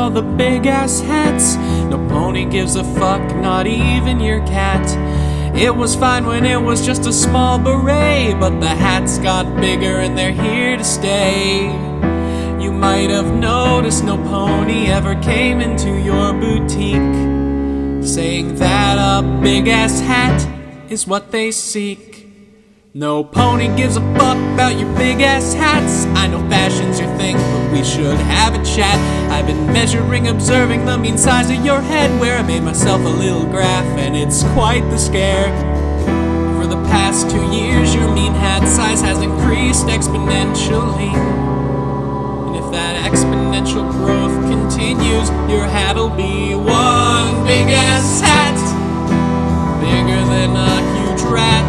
all the big ass hats. No pony gives a fuck, not even your cat. It was fine when it was just a small beret, but the hats got bigger and they're here to stay. You might have noticed no pony ever came into your boutique, saying that a big ass hat is what they seek. No pony gives a fuck about your big ass hats. I know fashion's your thing, but we should have a chat. I've been measuring, observing the mean size of your head, where I made myself a little graph, and it's quite the scare. For the past 2 years, your mean hat size has increased exponentially. And if that exponential growth continues, your hat'll be one big ass hat, bigger than a huge rat.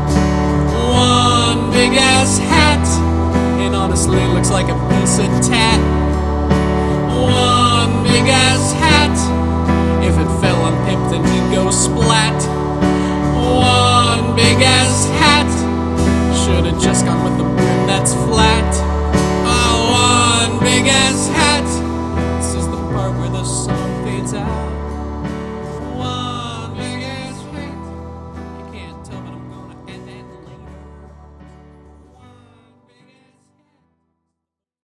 One big ass hat, and honestly looks like a piece of tat. One big ass hat, if it fell on Pip then he'd go splat.